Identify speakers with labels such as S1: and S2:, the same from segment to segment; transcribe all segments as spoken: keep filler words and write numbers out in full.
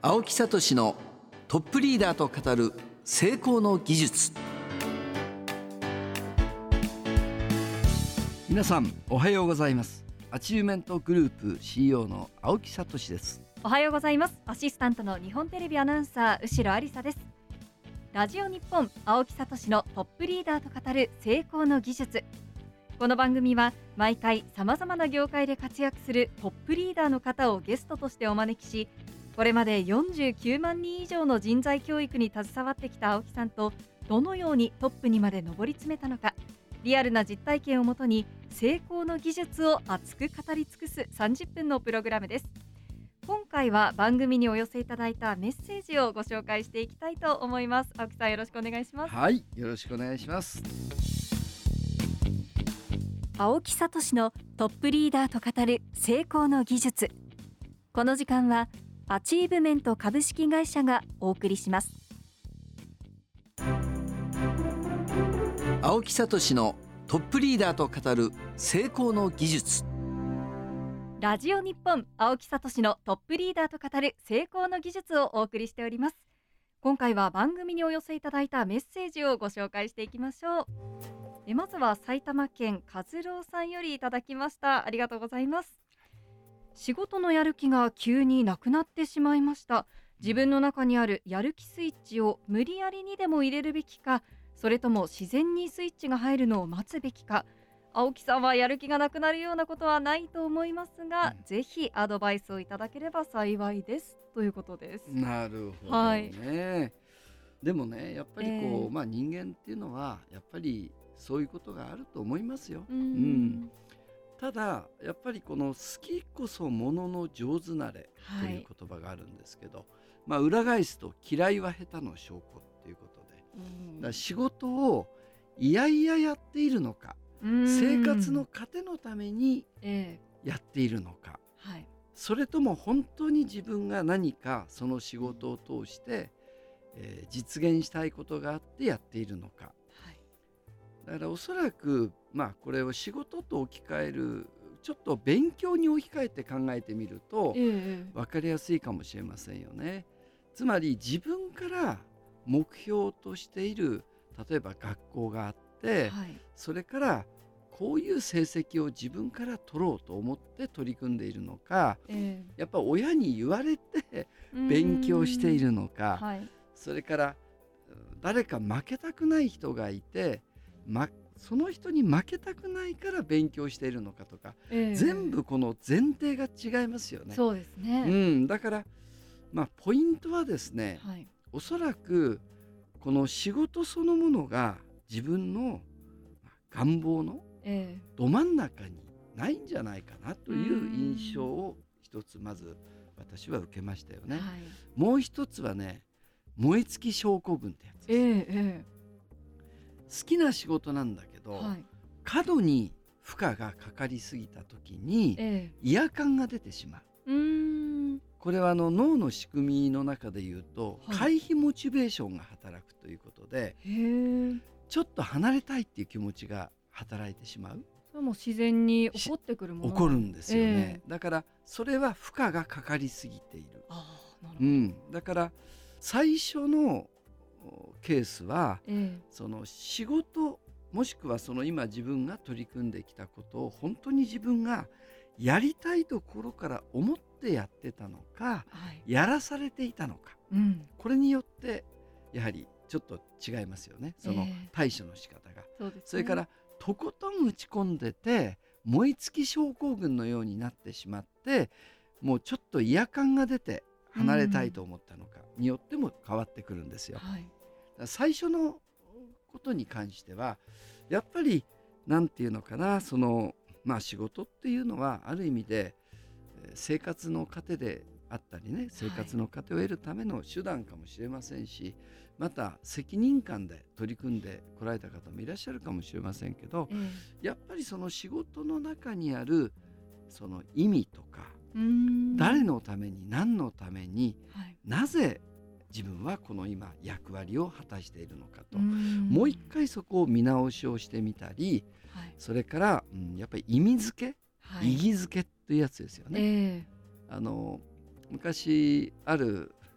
S1: 青木聡のトップリーダーと語る成功の技術。皆さんおはようございます。アチューメントグループ シーイーオー の青木聡です。
S2: おはようございます。アシスタントの日本テレビアナウンサー後呂ありさです。ラジオ日本青木聡のトップリーダーと語る成功の技術。この番組は毎回様々な業界で活躍するトップリーダーの方をゲストとしてお招きし、これまでよんじゅうきゅうまんにん以上の人材教育に携わってきた青木さんと、どのようにトップにまで上り詰めたのか、リアルな実体験をもとに成功の技術を熱く語り尽くすさんじゅっぷんのプログラムです。今回は番組にお寄せいただいたメッセージをご紹介していきたいと思います。青木さん、よろしくお願いします。
S1: はい、よろしくお願いします。
S2: 青木聡のトップリーダーと語る成功の技術。この時間はアチーブメント株式会社がお送りします。
S1: 青木聡のトップリーダーと語る成功の技術。
S2: ラジオ日本青木聡のトップリーダーと語る成功の技術をお送りしております。今回は番組にお寄せいただいたメッセージをご紹介していきましょう。えまずは埼玉県和郎さんよりいただきました。ありがとうございます。仕事のやる気が急になくなってしまいました。自分の中にあるやる気スイッチを無理やりにでも入れるべきか、それとも自然にスイッチが入るのを待つべきか。青木さんはやる気がなくなるようなことはないと思いますが、うん、ぜひアドバイスをいただければ幸いですということです。
S1: なるほどね、はい、でもね、やっぱりこう、えーまあ、人間っていうのはやっぱりそういうことがあると思いますよ。うん、うんただやっぱりこの好きこそものの上手なれという言葉があるんですけど、はい、まあ、裏返すと嫌いは下手の証拠ということで、うん、だから仕事をいやいややっているのか、生活の糧のためにやっているのか、えーはい、それとも本当に自分が何かその仕事を通して、えー、実現したいことがあってやっているのか、はい、だからおそらくまあこれを仕事と置き換える、ちょっと勉強に置き換えて考えてみると分かりやすいかもしれませんよね。つまり自分から目標としている、例えば学校があって、はい、それからこういう成績を自分から取ろうと思って取り組んでいるのか、えー、やっぱ親に言われて勉強しているのか、はい、それから誰か負けたくない人がいて、まその人に負けたくないから勉強しているのかとか、えー、全部この前提が違いますよね。
S2: そうですね、
S1: うん、だから、まあ、ポイントはですね、はい、おそらくこの仕事そのものが自分の願望のど真ん中にないんじゃないかなという印象を一つまず私は受けましたよね。はい、もう一つはね、燃え尽き症候群ってやつです、えーえー好きな仕事なんだけど、はい、過度に負荷がかかりすぎた時に、ええ、嫌悪感が出てしまう。うーんこれはあの脳の仕組みの中でいうと、はい、回避モチベーションが働くということで、へーちょっと離れたいっていう気持ちが働いてしまう。
S2: それも自然に起こってくるもの
S1: 起こるんですよね、えー、だからそれは負荷がかかりすぎている。あー、なるほど。うん、だから最初のケースは、ええ、その仕事もしくはその今自分が取り組んできたことを本当に自分がやりたいところから思ってやってたのか、はい、やらされていたのか、うん、これによってやはりちょっと違いますよね、その対処の仕方が、えー そ, うですね、それからとことん打ち込んでて燃え尽き症候群のようになってしまって、もうちょっと嫌感が出て離れたいと思ったのかによっても変わってくるんですよ、はい、最初のことに関してはやっぱりなんていうのかな、そのまあ仕事っていうのはある意味で生活の糧であったりね、生活の糧を得るための手段かもしれませんし、はい、また責任感で取り組んでこられた方もいらっしゃるかもしれませんけど、うん、やっぱりその仕事の中にあるその意味とか、うーん誰のために何のために、はい、なぜ自分はこの今役割を果たしているのかと、うんもう一回そこを見直しをしてみたり、はい、それから、うん、やっぱり意味付け、はい、意義付けっていうやつですよね、えー、あの昔ある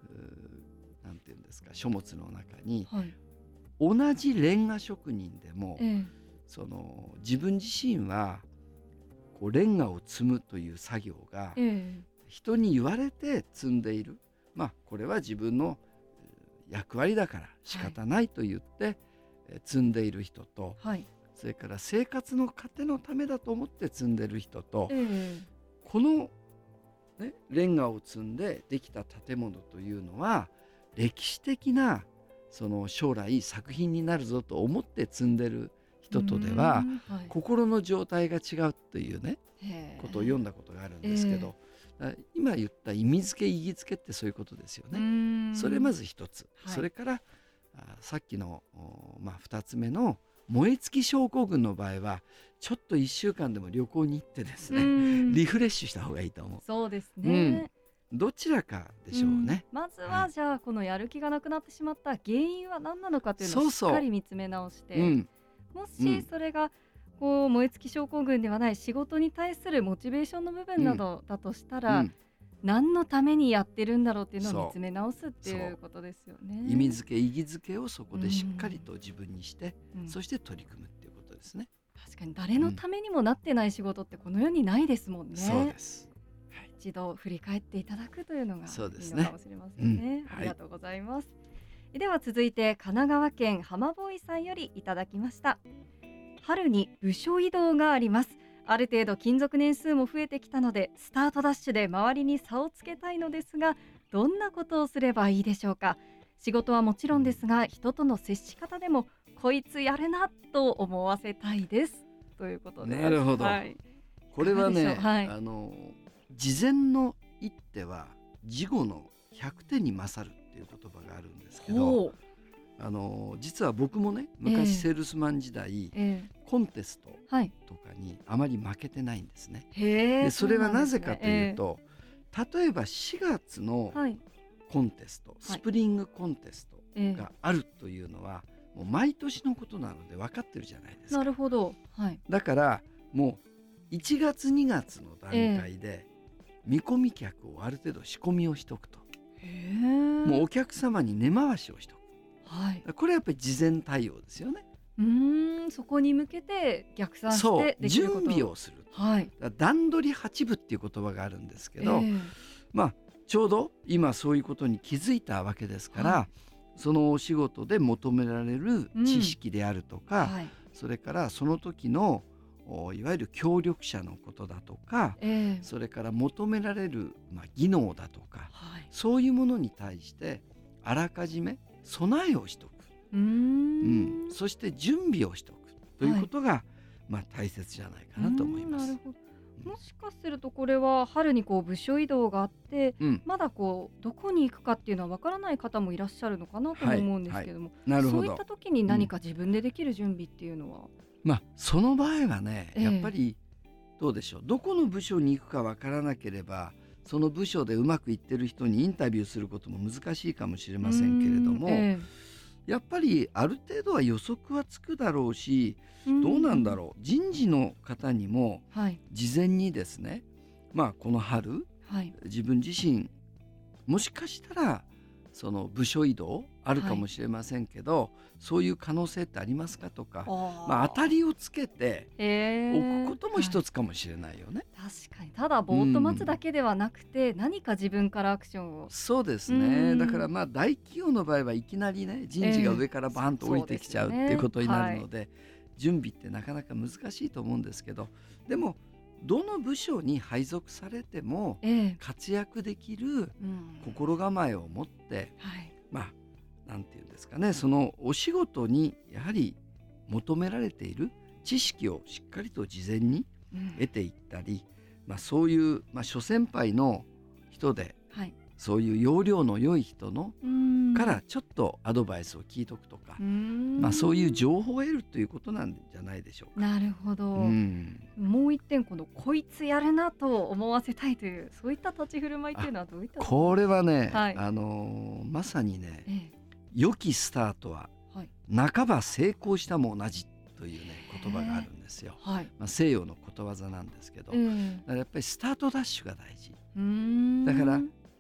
S1: なんていうんですか、書物の中に、
S2: はい、
S1: 同じレンガ職人でも、
S2: ええ、
S1: その自分自身はこうレンガを積むという作業が人に言われて積んでいる、まあこれは自分の役割だから仕方ないと言って積んでいる人と、はい、それから生活の糧のためだと思って積んでいる人と、ええ、この、ね、レンガを積んでできた建物というのは歴史的なその将来作品になるぞと思って積んでる人とでは、はい、心の状態が違うというねことを読んだことがあるんですけど、今言った意味付け意義付けってそういうことですよね。それまず一つ、はい、それからあさっきの、まあ、二つ目の燃え尽き症候群の場合はちょっといっしゅうかんでも旅行に行ってですねリフレッシュした方がいいと思う。
S2: そうですね、
S1: うん、どちらかでしょうね、
S2: うん、まずは、はい、じゃあこのやる気がなくなってしまった原因は何なのかというのをしっかり見つめ直して、そうそう、うん、もしそれがこう燃え尽き症候群ではない仕事に対するモチベーションの部分などだとしたら、うん、何のためにやってるんだろうっていうのを見つめ直すっていうことですよね。
S1: 意味付け意義付けをそこでしっかりと自分にして、うん、そして取り組むっていうことですね。
S2: 確かに誰のためにもなってない仕事ってこの世にないですもんね、うん、
S1: そうです、
S2: はい、一度振り返っていただくというのがいいのかもしれませんね。うん、ありがとうございます、はい、では続いて神奈川県浜ボーイさんよりいただきました。春に部署移動があります。ある程度勤続年数も増えてきたのでスタートダッシュで周りに差をつけたいのですが、どんなことをすればいいでしょうか。仕事はもちろんですが人との接し方でもこいつやるなと思わせたいですということです。
S1: なるほど、はい、これはね、
S2: はい、
S1: あの事前の一手は事後のひゃくてんに勝るっていう言葉があるんですけど、あの実は僕もね昔セールスマン時代、えー、コンテストとかにあまり負けてないんですね。はい、でそれはなぜかというと、えー、例えばしがつのコンテスト、はい、スプリングコンテストがあるというのは、えー、もう毎年のことなので分かってるじゃないですか。
S2: なるほど、はい、
S1: だからもういちがつにがつの段階で見込み客をある程度仕込みをしとくと、えー、もうお客様に根回しをしとく、はい、これはやっぱり事前対応ですよね。
S2: うーん、そこに向けて逆算してできること、
S1: 準備をする、はい、段取り八分っていう言葉があるんですけど、えー、まあちょうど今そういうことに気づいたわけですから、はい、そのお仕事で求められる知識であるとか、うん、はい、それからその時のいわゆる協力者のことだとか、えー、それから求められる、まあ、技能だとか、はい、そういうものに対してあらかじめ備えをしとく、うーん、うん、そして準備をしとくということが、はい、まあ、大切じゃないかなと思います。
S2: なるほど。もしかするとこれは春にこう部署移動があって、うん、まだこうどこに行くかっていうのはわからない方もいらっしゃるのかなと思うんですけども、はいはい、なるほど。そういった時に何か自分でできる準備っていうのは、うん、
S1: まあ、その場合はね、やっぱりどうでしょう、えー、どこの部署に行くかわからなければその部署でうまくいってる人にインタビューすることも難しいかもしれませんけれども、えー、やっぱりある程度は予測はつくだろうし、どうなんだろう、人事の方にも事前にですね、はい、まあこの春、はい、自分自身もしかしたらその部署移動あるかもしれませんけど、はい、そういう可能性ってありますかとか、まあ、当たりをつけておくことも一つかもしれないよね、
S2: はい、確かに。ただぼーっと待つだけではなくて、うん、何か自分からアクションを。
S1: そうですね。だからまあ大企業の場合はいきなりね人事が上からバーンと降りてきちゃうっていうことになるので、えーでね、はい、準備ってなかなか難しいと思うんですけど、でもどの部署に配属されても活躍できる心構えを持って、うん、はい、まあなんていうんですかね、そのお仕事にやはり求められている知識をしっかりと事前に得ていったり、うん、まあ、そういう、まあ、諸先輩の人で、はい、そういう要領の良い人のからちょっとアドバイスを聞いとくとか、まあ、そういう情報を得るということなんじゃないでしょうか。
S2: なるほど、うん、もう一点、このこいつやるなと思わせたいというそういった立ち振る舞いというのはどういった？
S1: これはね、はい、あのー、まさにね、ええ、良きスタートは、はい、半ば成功したも同じという、ね、言葉があるんですよ、はい、まあ、西洋のことわざなんですけど、だからやっぱりスタートダッシュが大事。うーん、だからゆっ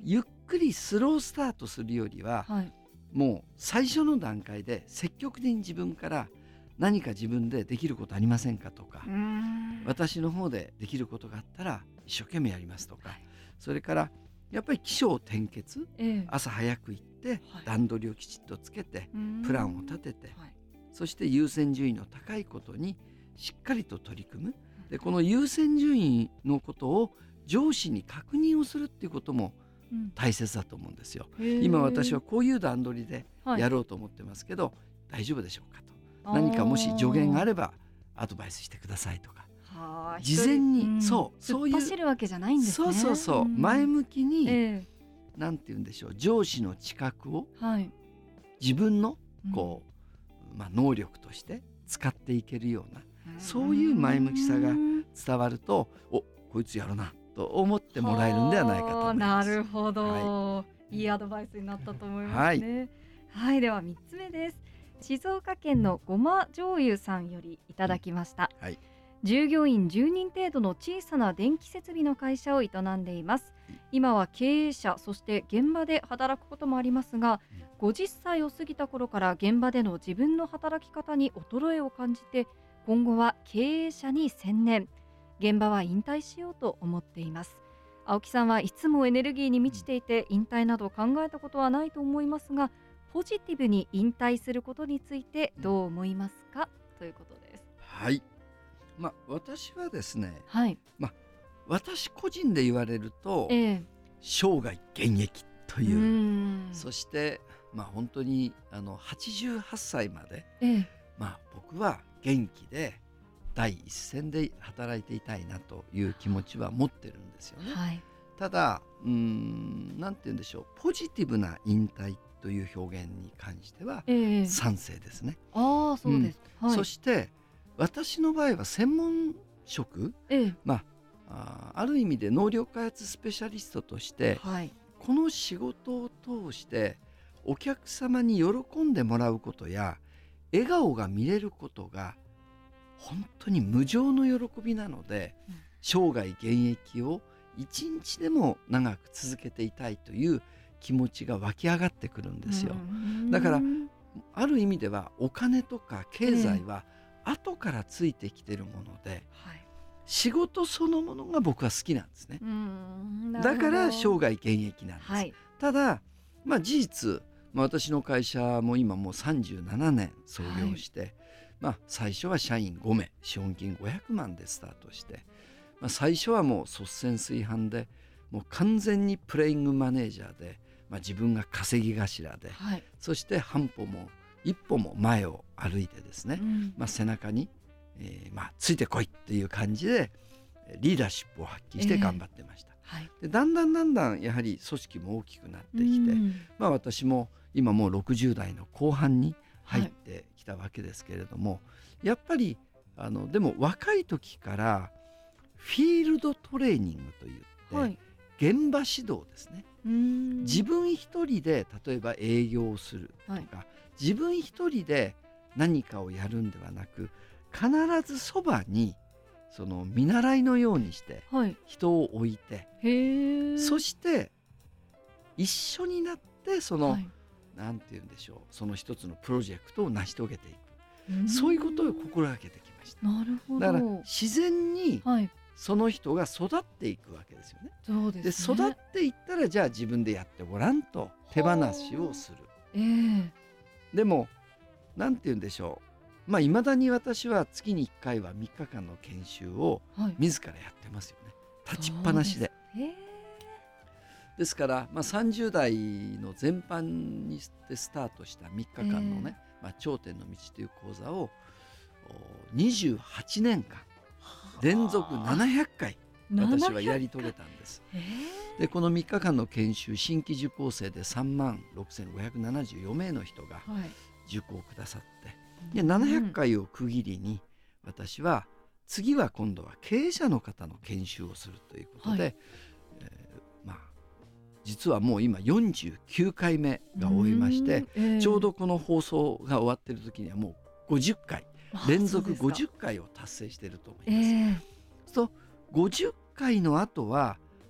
S1: くりスロースタートするよりは、はい、もう最初の段階で積極的に自分から何か自分でできることありませんかとか、私の方でできることがあったら一生懸命やりますとか、はい、それからやっぱり起承転結、えー、朝早く行って、はい、段取りをきちっとつけてプランを立てて、はい、そして優先順位の高いことにしっかりと取り組む。でこの優先順位のことを上司に確認をするっていうことも大切だと思うんですよ。今私はこういう段取りでやろうと思ってますけど、はい、大丈夫でしょうかと、何かもし助言があればアドバイスしてくださいとか、事前に、うん、そうそういう
S2: 突っ走るわけじゃないんですね。
S1: そうそうそう、うん、前向きに、えー、なんて言うんでしょう、上司の知覚を、はい、自分のこう、うんまあ、能力として使っていけるような、うん、そういう前向きさが伝わると、おこいつやるなと思ってもらえるんではないかと思います。
S2: なるほど、はい、いいアドバイスになったと思いますね。はい、はい、ではみっつめです。静岡県のごま醤油さんよりいただきました、うんはい、従業員じゅうにん程度の小さな電気設備の会社を営んでいます。今は経営者、そして現場で働くこともありますが、ごじゅっさいを過ぎた頃から現場での自分の働き方に衰えを感じて、今後は経営者に専念、現場は引退しようと思っています。青木さんはいつもエネルギーに満ちていて、引退など考えたことはないと思いますが、ポジティブに引退することについてどう思いますか、ということです。
S1: はい、まあ、私はですね、はいまあ、私個人で言われると、えー、生涯現役という、そして、まあ、本当にあのはちじゅうはっさいまで、えーまあ、僕は元気で第一線で働いていたいなという気持ちは持ってるんですよね、はい、ただうーんなんて言うんでしょう、ポジティブな引退という表現に関しては賛成ですね、
S2: えー、あそうです、
S1: うんはい、そして私の場合は専門職、えーまあ、あ, ある意味で能力開発スペシャリストとして、はい、この仕事を通してお客様に喜んでもらうことや笑顔が見れることが本当に無上の喜びなので、うん、生涯現役を一日でも長く続けていたいという気持ちが湧き上がってくるんですよ。だからある意味ではお金とか経済は後からついてきてるもので、はい、仕事そのものが僕は好きなんですね。うんだから生涯現役なんです、はい、ただ、まあ、事実、まあ、私の会社も今もうさんじゅうななねん創業して、はいまあ、最初は社員ごめい、資本金ごひゃくまんでスタートして、まあ、最初はもう率先垂範でもう完全にプレイングマネージャーで、まあ、自分が稼ぎ頭で、はい、そして半歩も一歩も前を歩いてですね、うんまあ、背中に、えーまあ、ついてこいっていう感じでリーダーシップを発揮して頑張ってました、えーはい、でだんだんだんだんやはり組織も大きくなってきて、うんまあ、私も今もうろくじゅうだいの後半に入ってきたわけですけれども、はい、やっぱりあのでも若い時からフィールドトレーニングといって、はい、現場指導ですね。うーん自分一人で例えば営業をするとか、はい、自分一人で何かをやるんではなく、必ずそばにその見習いのようにして人を置いて、はい、へそして一緒になってその、はいなんて言うんでしょう、その一つのプロジェクトを成し遂げていく、そういうことを心がけてきました。
S2: なるほど。
S1: だから自然にその人が育っていくわけですよね。そうですね。で育っていったらじゃあ自分でやってごらんと手放しをする、えー、でもなんて言うんでしょう、まあ、未だに私は月にいっかいはみっかかんの研修を自らやってますよね、はい、立ちっぱなしで。ですから、まあ、さんじゅうだいの全般にしてスタートしたみっかかんのね、えーまあ、頂点の道という講座をにじゅうはちねんかん連続ななひゃっかい私はやり遂げたんです、えー、でこのみっかかんの研修、新規受講生でさんまんろくせんごひゃくななじゅうよんめいの人が受講くださって、はい、でななひゃっかいを区切りに私は次は今度は経営者の方の研修をするということで、はいえーまあ、実はもう今よんじゅうきゅうかいめが終えまして、えー、ちょうどこの放送が終わっている時にはもうごじゅっかい連続ごじゅっかいを達成していると思います、えー、そうごじゅっかいの後は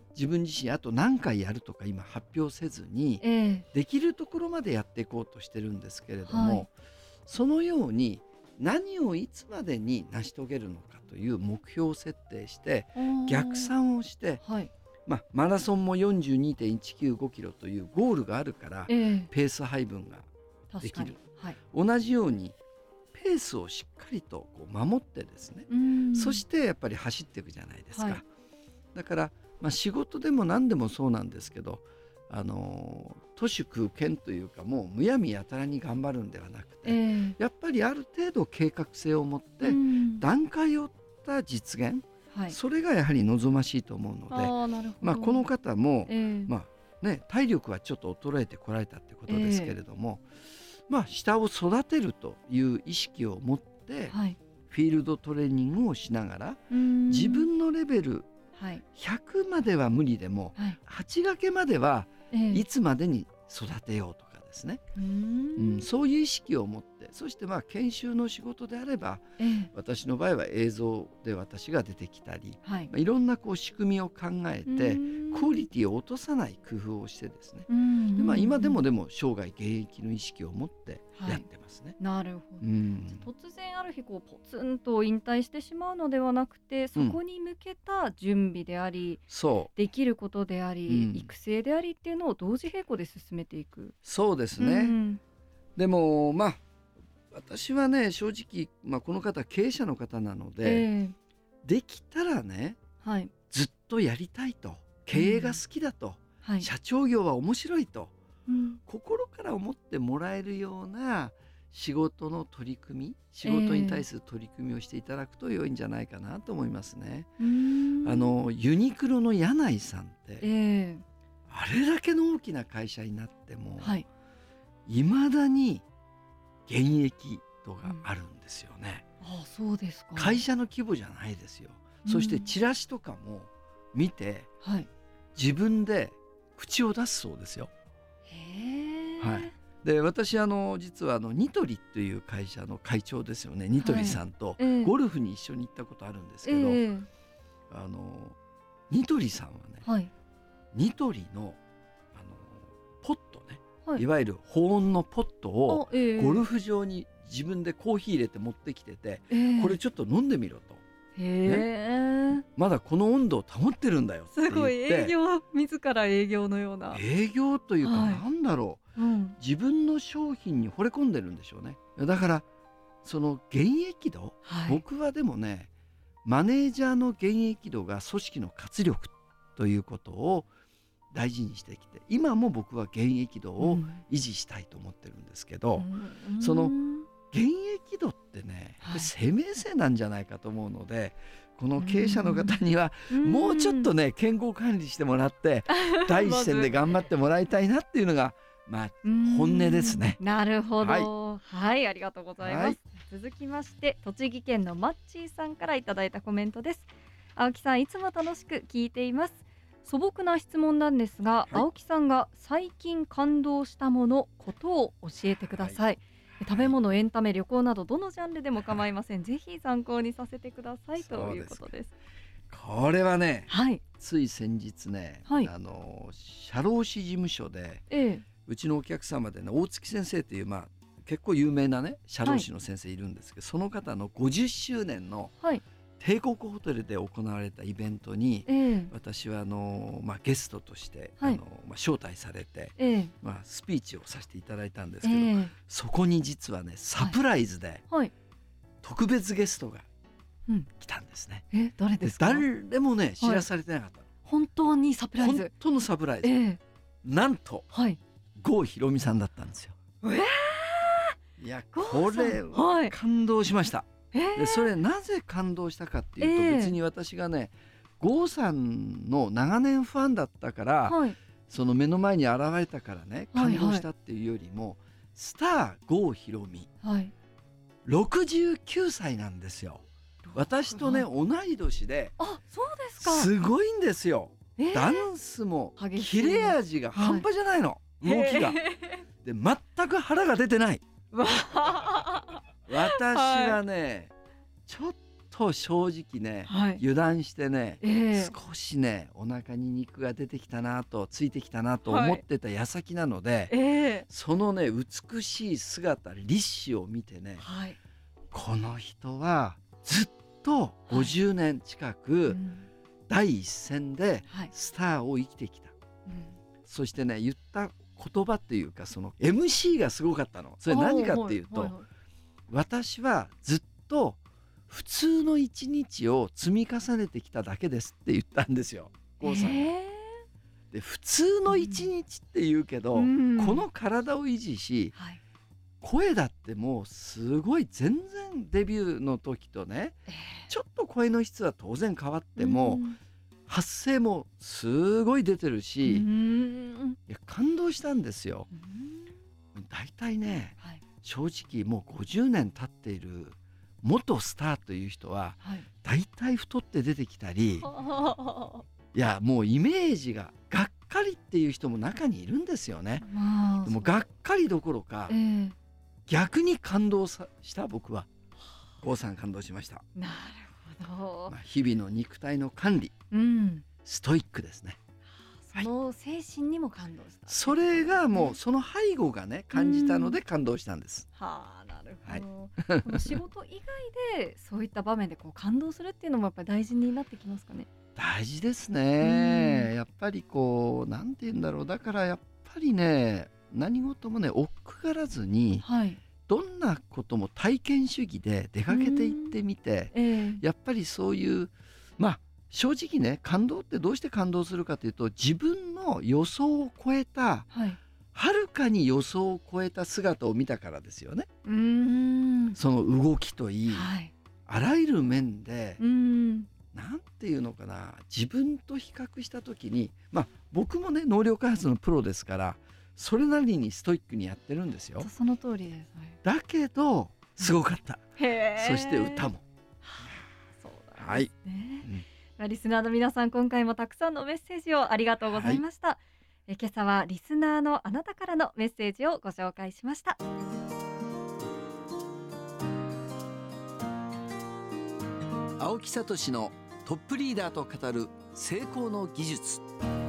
S1: 自分自身あと何回やるとか今発表せずに、えー、できるところまでやっていこうとしてるんですけれども、はい、そのように何をいつまでに成し遂げるのかという目標を設定して逆算をして、はい、まあ、マラソンも よんじゅうにてんいちきゅうごキロというゴールがあるから、えー、ペース配分ができる、はい、同じようにペースをしっかりとこう守ってですね、そしてやっぱり走っていくじゃないですか、はい、だから、まあ、仕事でも何でもそうなんですけど、あの徒手空拳というかもうむやみやたらに頑張るんではなくて、えー、やっぱりある程度計画性を持って段階を追った実現、はい、それがやはり望ましいと思うので、あ、なるほど、まあ、この方も、えーまあね、体力はちょっと衰えてこられたってことですけれども、えーまあ、下を育てるという意識を持って、はい、フィールドトレーニングをしながら自分のレベルひゃくまでは無理でも、はい、はち掛けまではいつまでに育てようとかですね、うん、うん、そういう意識を持って、そしてまあ研修の仕事であれば、ええ、私の場合は映像で私が出てきたり、はい、まあ、いろんなこう仕組みを考えてクオリティを落とさない工夫をしてですね、で、まあ、今でもでも生涯現役の意識を持ってやってますね、
S2: はい、なるほど、うん、突然ある日こうポツンと引退してしまうのではなくて、そこに向けた準備であり、うん、そうできることであり、うん、育成でありっていうのを同時並行で進めていく。
S1: そうですね、うん、でもまあ私はね正直、まあ、この方経営者の方なので、えー、できたらね、はい、ずっとやりたいと、経営が好きだと、うん、はい、社長業は面白いと、うん、心から思ってもらえるような仕事の取り組み、仕事に対する取り組みをしていただくと良いんじゃないかなと思いますね、えー、あのユニクロの柳井さんって、えー、あれだけの大きな会社になっても、はい、未だに現役度があるんですよね、
S2: うん、ああ、そうですか。
S1: 会社の規模じゃないですよ、うん、そしてチラシとかも見て、はい、自分で口を出すそうですよ。へー、はい、で私あの実はあのニトリという会社の会長ですよね。ニトリさんとゴルフに一緒に行ったことあるんですけど、えー、あのニトリさんはね、はい、ニトリの、あのポットね、はい、いわゆる保温のポットをゴルフ場に自分でコーヒー入れて持ってきてて、えー、これちょっと飲んでみろと、へね、まだこの温度を保ってるんだよって言って、
S2: すごい営業、自ら営業のような、
S1: 営業というか、はい、なんだろう、うん、自分の商品に惚れ込んでるんでしょうね。だからその現役度、はい、僕はでもねマネージャーの現役度が組織の活力ということを大事にしてきて、今も僕は現役度を維持したいと思ってるんですけど、うん、その現役度ってね、はい、生命線なんじゃないかと思うので、この経営者の方にはもうちょっとね健康管理してもらって第一線で頑張ってもらいたいなっていうのがまあ本音ですね。
S2: なるほど、はい、はい、ありがとうございます、はい、続きまして栃木県のマッチーさんからいただいたコメントです。青木さん、いつも楽しく聞いています。素朴な質問なんですが、はい、青木さんが最近感動したもの、ことを教えてください、はい、食べ物、エンタメ、旅行などどのジャンルでも構いません、はい、ぜひ参考にさせてくださいということです。
S1: これはね、はい、つい先日ね、はい、あの社労士事務所で、ええ、うちのお客様でね大月先生という、まあ、結構有名なね社労士の先生いるんですけど、はい、その方のごじゅっしゅうねんの帝国ホテルで行われたイベントに、ええ、私はあの、まあ、ゲストとして、はい、あのまあ、招待されて、ええ、まあ、スピーチをさせていただいたんですけど、え、そこに実はねサプライズで特別ゲストが来たんですね、
S2: うん、え誰ですか？
S1: 誰もね知らされてなかった、はい、
S2: 本当にサプライズ、
S1: 本当のサプライズ、え、なんと、はい、郷ひろみさんだったんですよ。えー、いやこれは感動しました、はい、でそれなぜ感動したかっていうと、えー、別に私がね郷さんの長年ファンだったから、はい、その目の前に現れたからね感動したっていうよりも、はいはい、スター郷ひろみ、はい、ろくじゅうきゅうさいなんですよ。私とね同い年で、
S2: あ、そうですか、
S1: すごいんですよ、えー、ダンスも切れ味が半端じゃないの、はい、動きがで全く腹が出てない私はね、はい、ちょっと正直ね、
S2: はい、
S1: 油断してね、
S2: えー、
S1: 少しねお腹に肉が出てきたなとついてきたなと思ってた矢先なので、はい、えー、そのね美しい姿立志を見てね、はい、この人はずっとごじゅうねん近く、はい、うん、第一線でスターを生きてきた、はい、うん、そしてね言った言葉っていうかその エムシー がすごかったの。それ何かっていうと、はいはいはい、私はずっと普通の一日を積み重ねてきただけですって言ったんですよ、郷さんが。えー、で普通の一日って言うけど、うん、この体を維持し、はい、声だってもうすごい全然デビューの時とね、えー、ちょっと声の質は当然変わっても、うん、発声もすごい出てるし、うん、いや感動したんですよ。うん、だいたいね、はい、正直もうごじゅうねん経っている元スターという人は、はい、だいたい太って出てきたりいやもうイメージががっかりっていう人も中にいるんですよね。まあ、でもがっかりどころか、えー、逆に感動さした僕は郷さん感動しました。
S2: なるほど、
S1: まあ、日々の肉体の管理、うん、ストイックですね。
S2: その精神にも感動した、はい、
S1: それがもうその背後がね感じたので感動したんです。
S2: はあ、なるほど、はい、この仕事以外でそういった場面でこう感動するっていうのもやっぱり大事になってきますかね。
S1: 大事ですね。やっぱりこうなんて言うんだろう、だからやっぱりね何事もね億劫がらずに、はい、どんなことも体験主義で出かけていってみて、えー、やっぱりそういうまあ正直ね感動ってどうして感動するかというと自分の予想を超えた、はい、はるかに予想を超えた姿を見たからですよね。うーん、その動きといい、はい、あらゆる面でうーんなんていうのかな、自分と比較した時にまあ僕もね能力開発のプロですからそれなりにストイックにやってるんですよ。
S2: その通りです、はい、
S1: だけどすごかった、うん、へそして歌も、は
S2: あ、そうなんですね、はい、うん、リスナーの皆さん今回もたくさんのメッセージをありがとうございました、はい、え今朝はリスナーのあなたからのメッセージをご紹介しました。
S1: 青木聡のトップリーダーと語る成功の技術。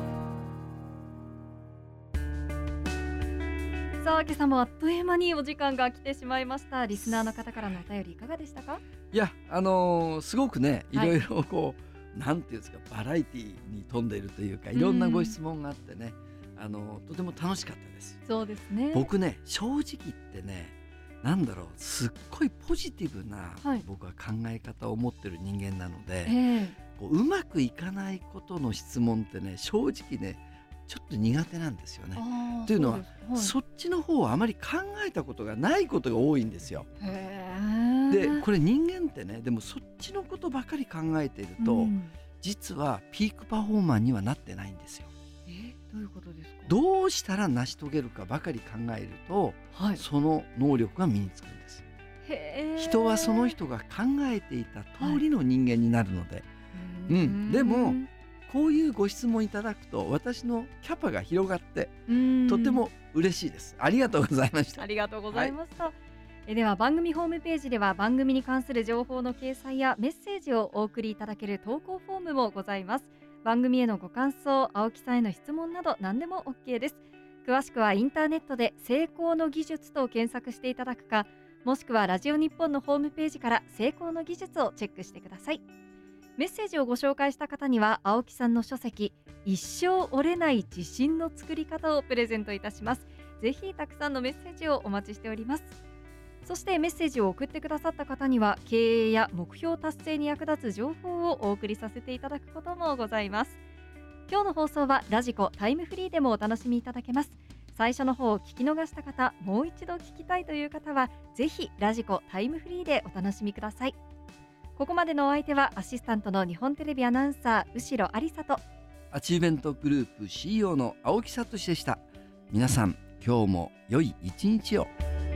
S2: さあ今朝もあっという間にお時間が来てしまいました。リスナーの方からのお便りいかがでしたか？
S1: いやあのー、すごくねいろいろこう、はい、なんていうんですかバラエティに富んでいるというかいろんなご質問があってね、あのー、とても楽しかったです。
S2: そうですね。
S1: 僕ね正直言ってねなんだろうすっごいポジティブな、はい、僕は考え方を持ってる人間なので、えー、こう、うまくいかないことの質問ってね正直ねちょっと苦手なんですよね。というのは そ,、はい、そっちの方はあまり考えたことがないことが多いんですよ。へー。でこれ人間ってねでもそっちのことばかり考えていると、うん、実はピークパフォーマーにはなってないんですよ。
S2: えどういうことですか？
S1: どうしたら成し遂げるかばかり考えると、はい、その能力が身につくんです。へー。人はその人が考えていた通りの人間になるので、はい、うん、でもこういうご質問いただくと私のキャパが広がってとても嬉しいです。ありがとうございました。
S2: ありがとうございました、はい、えでは番組ホームページでは番組に関する情報の掲載やメッセージをお送りいただける投稿フォームもございます。番組へのご感想、青木さんへの質問など何でも OK です。詳しくはインターネットで成功の技術と検索していただくか、もしくはラジオ日本のホームページから成功の技術をチェックしてください。メッセージをご紹介した方には青木さんの書籍一生折れない自信の作り方をプレゼントいたします。ぜひたくさんのメッセージをお待ちしております。そしてメッセージを送ってくださった方には経営や目標達成に役立つ情報をお送りさせていただくこともございます。今日の放送はラジコタイムフリーでもお楽しみいただけます。最初の方を聞き逃した方、もう一度聞きたいという方はぜひラジコタイムフリーでお楽しみください。ここまでのお相手はアシスタントの日本テレビアナウンサー後呂有沙と
S1: アチーベントグループ シーイーオー の青木聡でした。皆さん今日も良い一日を。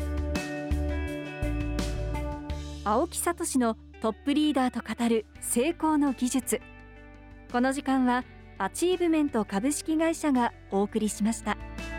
S2: 青木聡のトップリーダーと語る成功の技術。この時間はアチーブメント株式会社がお送りしました。